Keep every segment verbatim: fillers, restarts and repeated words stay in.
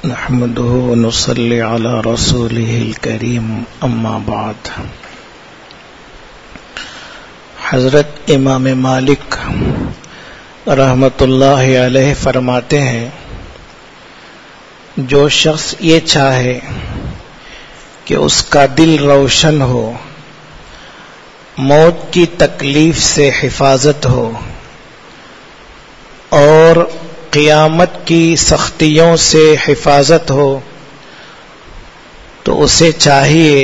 نحمده ونصلي على رسوله الكريم اما بعد. حضرت امام مالک رحمت اللہ علیہ فرماتے ہیں، جو شخص یہ چاہے کہ اس کا دل روشن ہو، موت کی تکلیف سے حفاظت ہو اور قیامت کی سختیوں سے حفاظت ہو، تو اسے چاہیے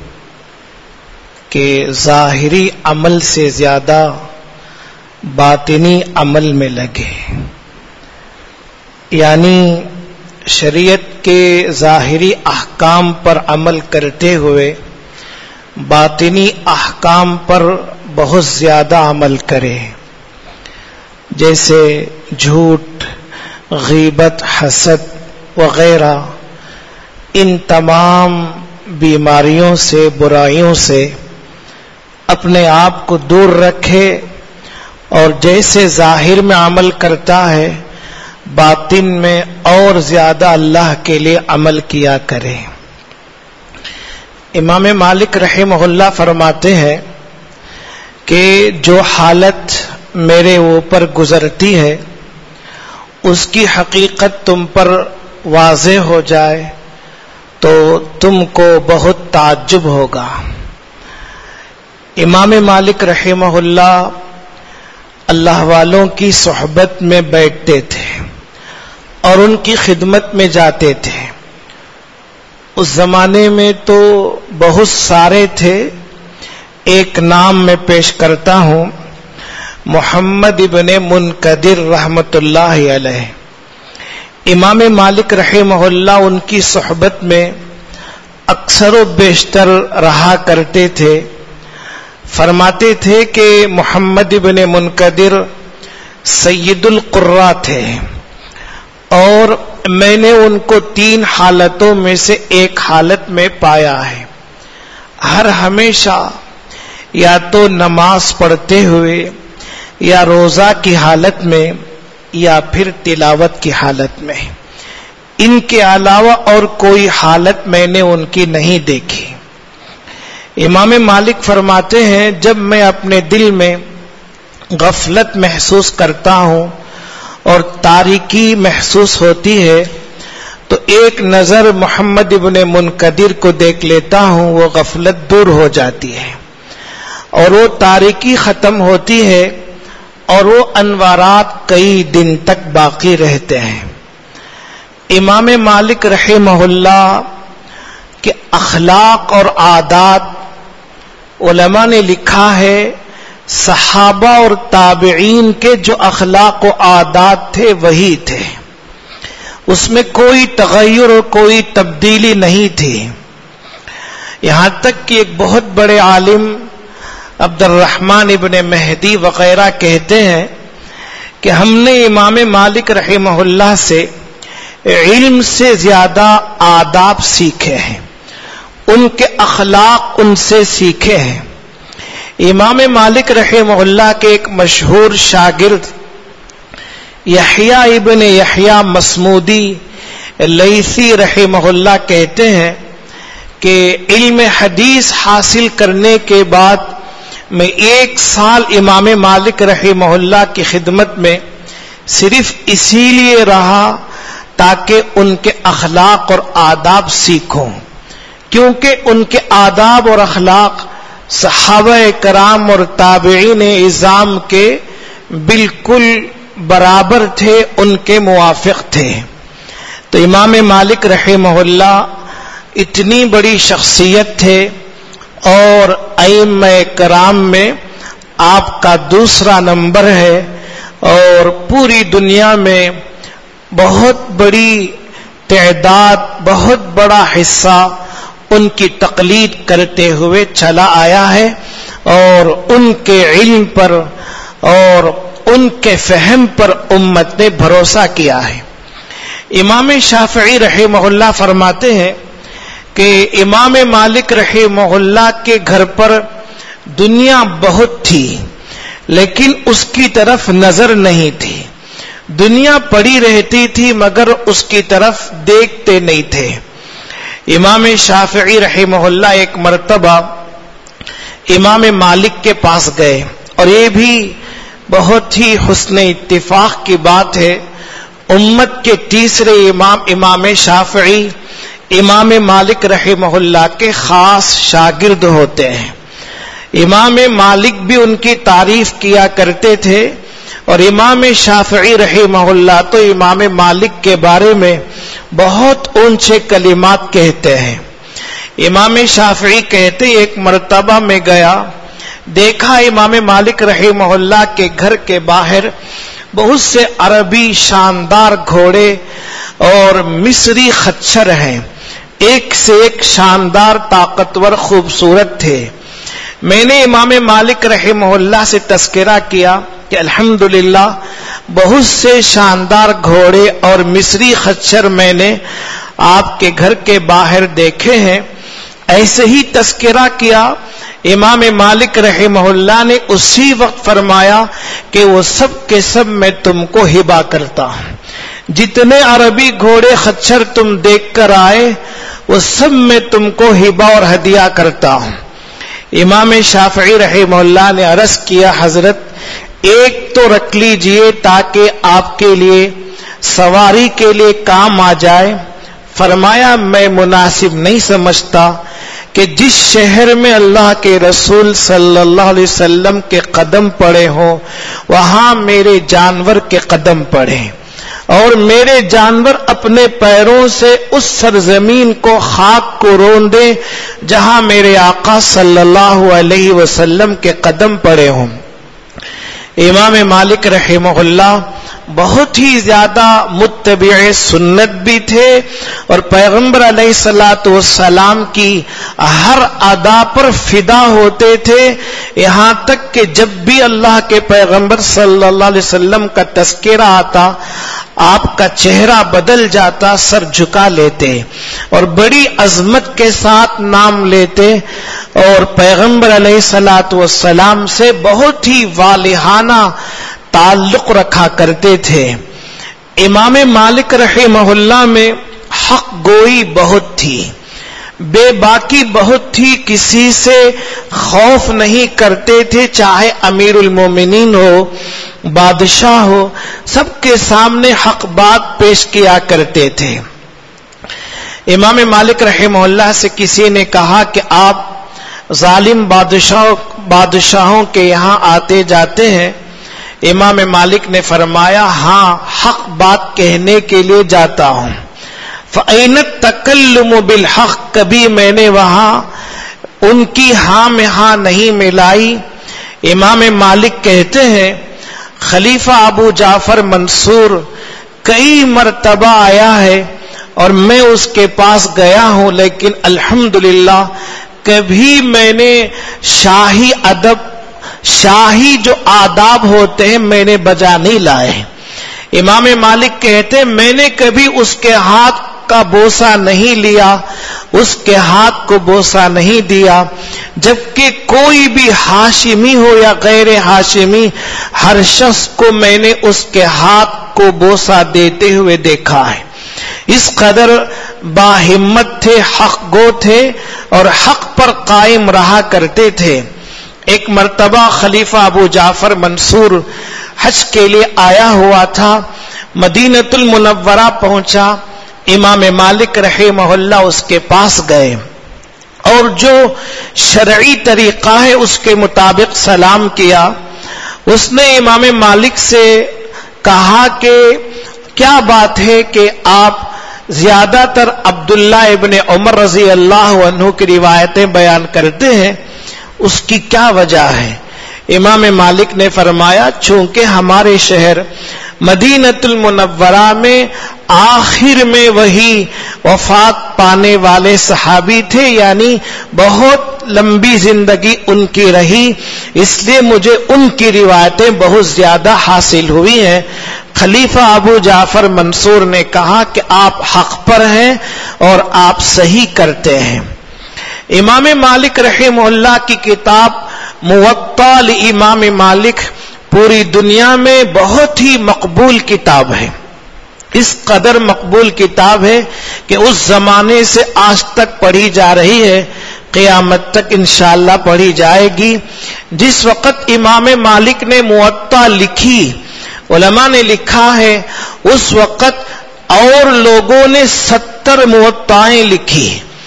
کہ ظاہری عمل سے زیادہ باطنی عمل میں لگے، یعنی شریعت کے ظاہری احکام پر عمل کرتے ہوئے باطنی احکام پر بہت زیادہ عمل کرے، جیسے جھوٹ، غیبت، حسد وغیرہ. ان تمام بیماریوں سے، برائیوں سے اپنے آپ کو دور رکھے اور جیسے ظاہر میں عمل کرتا ہے باطن میں اور زیادہ اللہ کے لیے عمل کیا کرے. امام مالک رحمہ اللہ فرماتے ہیں کہ جو حالت میرے اوپر گزرتی ہے اس کی حقیقت تم پر واضح ہو جائے تو تم کو بہت تعجب ہوگا. امام مالک رحمہ اللہ اللہ والوں کی صحبت میں بیٹھتے تھے اور ان کی خدمت میں جاتے تھے. اس زمانے میں تو بہت سارے تھے، ایک نام میں پیش کرتا ہوں، محمد ابن منقدر رحمت اللہ علیہ. امام مالک رحمہ اللہ ان کی صحبت میں اکثر و بیشتر رہا کرتے تھے. فرماتے تھے کہ محمد ابن منقدر سید القراء تھے اور میں نے ان کو تین حالتوں میں سے ایک حالت میں پایا ہے. ہر ہمیشہ یا تو نماز پڑھتے ہوئے یا روزہ کی حالت میں یا پھر تلاوت کی حالت میں. ان کے علاوہ اور کوئی حالت میں نے ان کی نہیں دیکھی. امام مالک فرماتے ہیں، جب میں اپنے دل میں غفلت محسوس کرتا ہوں اور تاریکی محسوس ہوتی ہے تو ایک نظر محمد ابن منقدر کو دیکھ لیتا ہوں، وہ غفلت دور ہو جاتی ہے اور وہ تاریکی ختم ہوتی ہے اور وہ انوارات کئی دن تک باقی رہتے ہیں. امام مالک رحمہ اللہ کے اخلاق اور عادات علماء نے لکھا ہے صحابہ اور تابعین کے جو اخلاق و عادات تھے وہی تھے، اس میں کوئی تغیر اور کوئی تبدیلی نہیں تھی. یہاں تک کہ ایک بہت بڑے عالم عبد الرحمن ابن مہدی وغیرہ کہتے ہیں کہ ہم نے امام مالک رحمہ اللہ سے علم سے زیادہ آداب سیکھے ہیں، ان کے اخلاق ان سے سیکھے ہیں. امام مالک رحمہ اللہ کے ایک مشہور شاگرد یحییٰ ابن یحییٰ مصمودی لیثی رحمہ اللہ کہتے ہیں کہ علم حدیث حاصل کرنے کے بعد میں ایک سال امام مالک رحمہ اللہ کی خدمت میں صرف اسی لیے رہا تاکہ ان کے اخلاق اور آداب سیکھوں، کیونکہ ان کے آداب اور اخلاق صحابہ کرام اور تابعین اعظام کے بالکل برابر تھے، ان کے موافق تھے. تو امام مالک رحمہ اللہ اتنی بڑی شخصیت تھے اور ائمہ کرام میں آپ کا دوسرا نمبر ہے اور پوری دنیا میں بہت بڑی تعداد، بہت بڑا حصہ ان کی تقلید کرتے ہوئے چلا آیا ہے اور ان کے علم پر اور ان کے فہم پر امت نے بھروسہ کیا ہے. امام شافعی رحمہ اللہ فرماتے ہیں کہ امام مالک رحمہ اللہ کے گھر پر دنیا بہت تھی لیکن اس کی طرف نظر نہیں تھی. دنیا پڑی رہتی تھی مگر اس کی طرف دیکھتے نہیں تھے. امام شافعی رحمہ اللہ ایک مرتبہ امام مالک کے پاس گئے، اور یہ بھی بہت ہی حسن اتفاق کی بات ہے، امت کے تیسرے امام امام شافعی امام مالک رحمہ اللہ کے خاص شاگرد ہوتے ہیں. امام مالک بھی ان کی تعریف کیا کرتے تھے، اور امام شافعی رحمہ اللہ تو امام مالک کے بارے میں بہت اونچے کلمات کہتے ہیں. امام شافعی کہتے ایک مرتبہ میں گیا، دیکھا امام مالک رحمہ اللہ کے گھر کے باہر بہت سے عربی شاندار گھوڑے اور مصری خچر ہیں، ایک سے ایک شاندار طاقتور خوبصورت تھے. میں نے امام مالک رحمہ اللہ سے تذکرہ کیا کہ الحمدللہ بہت سے شاندار گھوڑے اور مصری خچر میں نے آپ کے گھر کے باہر دیکھے ہیں. ایسے ہی تذکرہ کیا. امام مالک رحمہ اللہ نے اسی وقت فرمایا کہ وہ سب کے سب میں تم کو ہبہ کرتا ہوں، جتنے عربی گھوڑے خچر تم دیکھ کر آئے وہ سب میں تم کو ہبہ اور ہدیہ کرتا ہوں. امام شافعی رحمہ اللہ نے عرض کیا حضرت ایک تو رکھ لیجئے تاکہ آپ کے لیے سواری کے لیے کام آ جائے. فرمایا میں مناسب نہیں سمجھتا کہ جس شہر میں اللہ کے رسول صلی اللہ علیہ وسلم کے قدم پڑے ہوں وہاں میرے جانور کے قدم پڑے، اور میرے جانور اپنے پیروں سے اس سرزمین کو خاک کو روندے جہاں میرے آقا صلی اللہ علیہ وسلم کے قدم پڑے ہوں. امام مالک رحمہ اللہ بہت ہی زیادہ متبع سنت بھی تھے، اور پیغمبر علیہ الصلوۃ والسلام کی ہر ادا پر فدا ہوتے تھے، یہاں تک کہ جب بھی اللہ کے پیغمبر صلی اللہ علیہ وسلم کا تذکرہ آتا آپ کا چہرہ بدل جاتا، سر جھکا لیتے اور بڑی عظمت کے ساتھ نام لیتے، اور پیغمبر علیہ الصلوۃ والسلام سے بہت ہی والہانہ تعلق رکھا کرتے تھے. امام مالک رحمہ اللہ میں حق گوئی بہت تھی، بے باکی بہت تھی، کسی سے خوف نہیں کرتے تھے، چاہے امیر المومنین ہو بادشاہ ہو، سب کے سامنے حق بات پیش کیا کرتے تھے. امام مالک رحمہ اللہ سے کسی نے کہا کہ آپ ظالم بادشاہوں بادشاہوں کے یہاں آتے جاتے ہیں. امام مالک نے فرمایا ہاں حق بات کہنے کے لیے جاتا ہوں. فَأَيْنَ التَّكَلُّمُ بِالْحَقِّ، کبھی میں نے وہاں ان کی ہاں میں ہاں نہیں ملائی. امام مالک کہتے ہیں خلیفہ ابو جعفر منصور کئی مرتبہ آیا ہے اور میں اس کے پاس گیا ہوں، لیکن الحمدللہ کبھی میں نے شاہی ادب شاہی جو آداب ہوتے ہیں میں نے بجا نہیں لائے. امام مالک کہتے میں نے کبھی اس کے ہاتھ کا بوسہ نہیں لیا، اس کے ہاتھ کو بوسہ نہیں دیا، جبکہ کوئی بھی ہاشمی ہو یا غیر ہاشمی ہر شخص کو میں نے اس کے ہاتھ کو بوسہ دیتے ہوئے دیکھا ہے. اس قدر باہمت تھے، حق گو تھے اور حق پر قائم رہا کرتے تھے. ایک مرتبہ خلیفہ ابو جعفر منصور حج کے لیے آیا ہوا تھا، مدینۃ المنورہ پہنچا. امام مالک رحمہ اللہ اس کے پاس گئے اور جو شرعی طریقہ ہے اس کے مطابق سلام کیا. اس نے امام مالک سے کہا کہ کیا بات ہے کہ آپ زیادہ تر عبداللہ ابن عمر رضی اللہ عنہ کی روایتیں بیان کرتے ہیں، اس کی کیا وجہ ہے؟ امام مالک نے فرمایا چونکہ ہمارے شہر مدینۃ المنورہ میں آخر میں وہی وفات پانے والے صحابی تھے، یعنی بہت لمبی زندگی ان کی رہی، اس لیے مجھے ان کی روایتیں بہت زیادہ حاصل ہوئی ہیں. خلیفہ ابو جعفر منصور نے کہا کہ آپ حق پر ہیں اور آپ صحیح کرتے ہیں. امام مالک رحمہ اللہ کی کتاب موطا امام مالک پوری دنیا میں بہت ہی مقبول کتاب ہے، اس قدر مقبول کتاب ہے کہ اس زمانے سے آج تک پڑھی جا رہی ہے، قیامت تک انشاءاللہ پڑھی جائے گی۔ جس وقت امام مالک نے موطا لکھی، علماء نے لکھا ہے اس وقت اور لوگوں نے ستر موطائیں لکھی،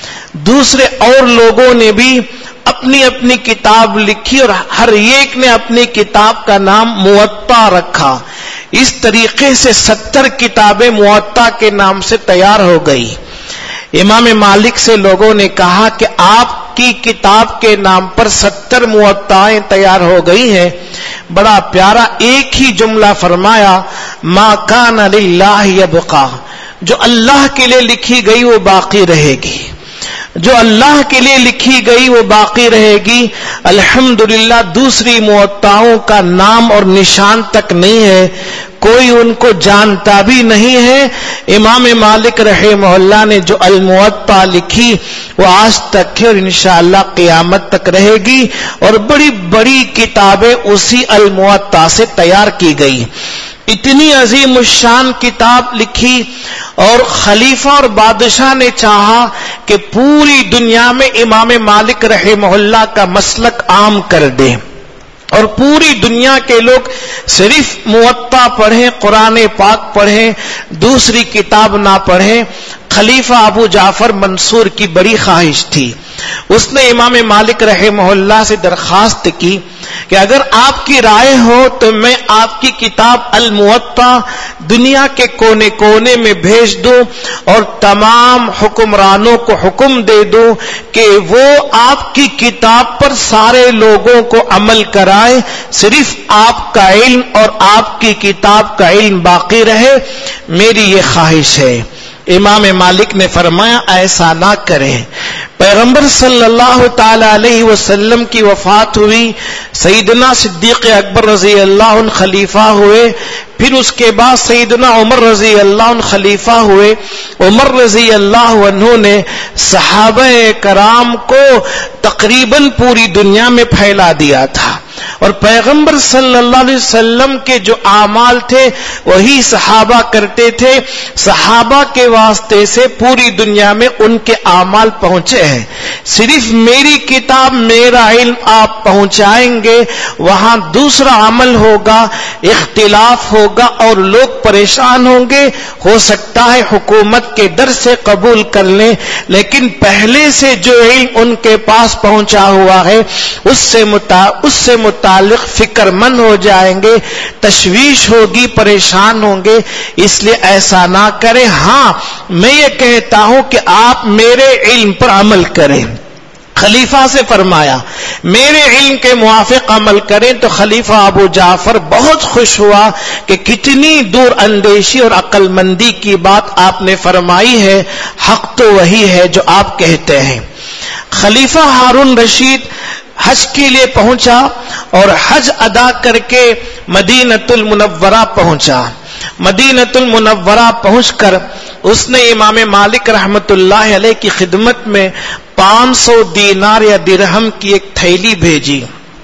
دوسرے اور لوگوں نے بھی اپنی اپنی کتاب لکھی اور ہر ایک نے اپنی کتاب کا نام موطا رکھا۔ اس طریقے سے ستر کتابیں موطا کے نام سے تیار ہو گئی۔ امام مالک سے لوگوں نے کہا کہ آپ کی کتاب کے نام پر ستر موطائیں تیار ہو گئی ہیں۔ بڑا پیارا ایک ہی جملہ فرمایا، ما کان للہ یبقا، جو اللہ کے لیے لکھی گئی وہ باقی رہے گی، جو اللہ کے لیے لکھی گئی وہ باقی رہے گی۔ الحمدللہ دوسری موطاؤں کا نام اور نشان تک نہیں ہے، کوئی ان کو جانتا بھی نہیں ہے۔ امام مالک رحمہ اللہ نے جو الموطا لکھی وہ آج تک ہے اور انشاءاللہ قیامت تک رہے گی، اور بڑی بڑی کتابیں اسی الموطا سے تیار کی گئی۔ اتنی عظیم الشان کتاب لکھی، اور خلیفہ اور بادشاہ نے چاہا کہ پوری دنیا میں امام مالک رحمہ اللہ کا مسلک عام کر دیں، اور پوری دنیا کے لوگ صرف موطا پڑھیں، قرآن پاک پڑھیں، دوسری کتاب نہ پڑھیں۔ خلیفہ ابو جعفر منصور کی بڑی خواہش تھی، اس نے امام مالک رحمہ اللہ سے درخواست کی کہ اگر آپ کی رائے ہو تو میں آپ کی کتاب الموطا دنیا کے کونے کونے میں بھیج دوں اور تمام حکمرانوں کو حکم دے دوں کہ وہ آپ کی کتاب پر سارے لوگوں کو عمل کرائے، صرف آپ کا علم اور آپ کی کتاب کا علم باقی رہے، میری یہ خواہش ہے۔ امام مالک نے فرمایا ایسا نہ کریں۔ پیغمبر صلی اللہ تعالی علیہ وسلم کی وفات ہوئی، سیدنا صدیق اکبر رضی اللہ عنہ خلیفہ ہوئے، پھر اس کے بعد سیدنا عمر رضی اللہ عنہ خلیفہ ہوئے۔ عمر رضی اللہ عنہ نے صحابہ کرام کو تقریباً پوری دنیا میں پھیلا دیا تھا، اور پیغمبر صلی اللہ علیہ وسلم کے جو اعمال تھے وہی صحابہ کرتے تھے، صحابہ کے واسطے سے پوری دنیا میں ان کے اعمال پہنچے ہیں۔ صرف میری کتاب میرا علم آپ پہنچائیں گے، وہاں دوسرا عمل ہوگا، اختلاف ہوگا اور لوگ پریشان ہوں گے، ہو سکتا ہے حکومت کے ڈر سے قبول کر لیں، لیکن پہلے سے جو علم ان کے پاس پہنچا ہوا ہے اس سے متا اس سے متعلق فکر مند ہو جائیں گے، تشویش ہوگی، پریشان ہوں گے، اس لیے ایسا نہ کریں۔ ہاں میں یہ کہتا ہوں کہ آپ میرے علم پر عمل کریں۔ خلیفہ سے فرمایا میرے علم کے موافق عمل کریں، تو خلیفہ ابو جعفر بہت خوش ہوا کہ کتنی دور اندیشی اور عقل مندی کی بات آپ نے فرمائی ہے، حق تو وہی ہے جو آپ کہتے ہیں۔ خلیفہ ہارون رشید حج کے لیے پہنچا اور حج ادا کر کے مدینۃ المنورہ پہنچا۔ مدینۃ المنورہ پہنچ کر اس نے امام مالک رحمت اللہ علیہ کی خدمت میں پانچ سو دینار یا درہم کی ایک تھیلی بھیجی۔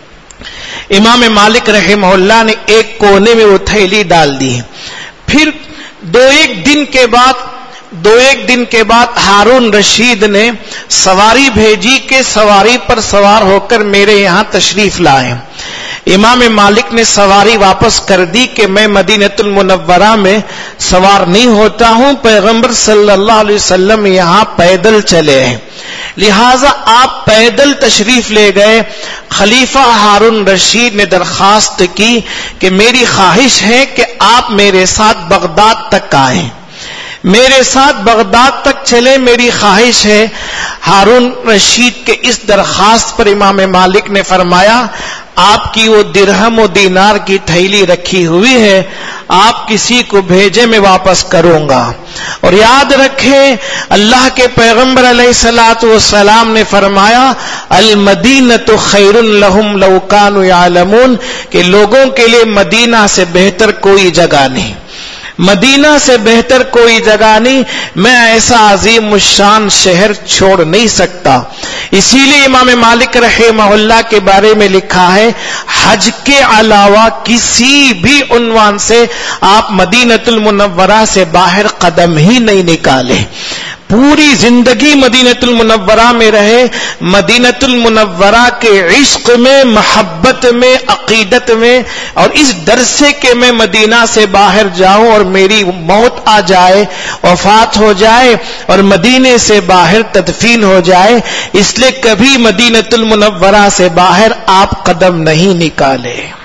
امام مالک رحمہ اللہ نے ایک کونے میں وہ تھیلی ڈال دی۔ پھر دو ایک دن کے بعد دو ایک دن کے بعد ہارون رشید نے سواری بھیجی کہ سواری پر سوار ہو کر میرے یہاں تشریف لائیں۔ امام مالک نے سواری واپس کر دی کہ میں مدینۃ المنورہ میں سوار نہیں ہوتا ہوں، پیغمبر صلی اللہ علیہ وسلم یہاں پیدل چلے ہیں، لہذا آپ پیدل تشریف لے گئے۔ خلیفہ ہارون رشید نے درخواست کی کہ میری خواہش ہے کہ آپ میرے ساتھ بغداد تک آئیں، میرے ساتھ بغداد تک چلے، میری خواہش ہے۔ ہارون رشید کے اس درخواست پر امام مالک نے فرمایا آپ کی وہ درہم و دینار کی تھیلی رکھی ہوئی ہے، آپ کسی کو بھیجے میں واپس کروں گا، اور یاد رکھیں اللہ کے پیغمبر علیہ الصلوۃ والسلام نے فرمایا المدینۃ خیر لہم لو کانوا یعلمون، کہ لوگوں کے لیے مدینہ سے بہتر کوئی جگہ نہیں، مدینہ سے بہتر کوئی جگہ نہیں، میں ایسا عظیم الشان شہر چھوڑ نہیں سکتا۔ اسی لیے امام مالک رحمہ اللہ کے بارے میں لکھا ہے حج کے علاوہ کسی بھی عنوان سے آپ مدینۃ المنورہ سے باہر قدم ہی نہیں نکالے، پوری زندگی مدینۃ المنورہ میں رہے، مدینۃ المنورہ کے عشق میں، محبت میں، عقیدت میں، اور اس ڈر سے کہ میں مدینہ سے باہر جاؤں اور میری موت آ جائے، وفات ہو جائے اور مدینے سے باہر تدفین ہو جائے، اس لیے کبھی مدینۃ المنورہ سے باہر آپ قدم نہیں نکالے۔